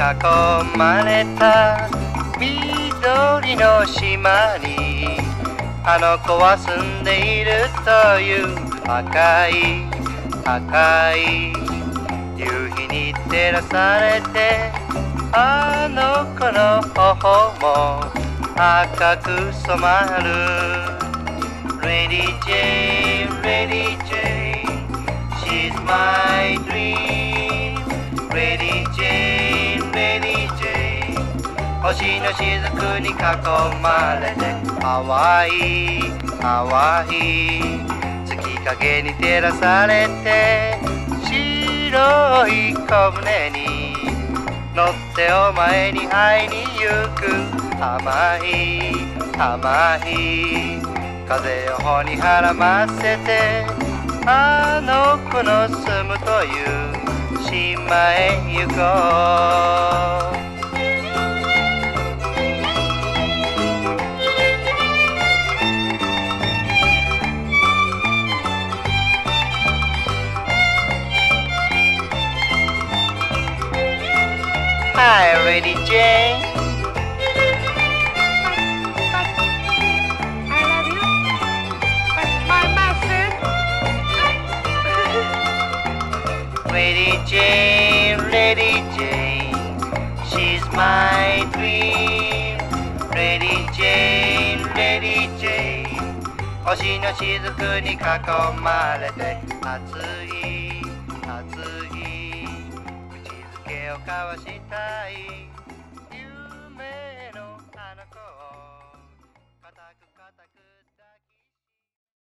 囲まれた緑の島にあの子は住んでいるという赤い赤い夕日に照らされてあの子の頬も赤く染まる Lady Jane, Lady Jane, she's my dream Lady Jane, Lady Jane 星の雫に囲まれて淡い淡い月影に照らされて白い小舟に乗ってお前に会いに行く甘い甘い風を頬にはらませてあの子の住むという島へ行こうHi, Lady Jane. I love you. But my master. Lady Jane, Lady Jane, she's my dream. Lady Jane, Lady Jane, 星の雫に囲まれて熱い熱い口づけを交わしたい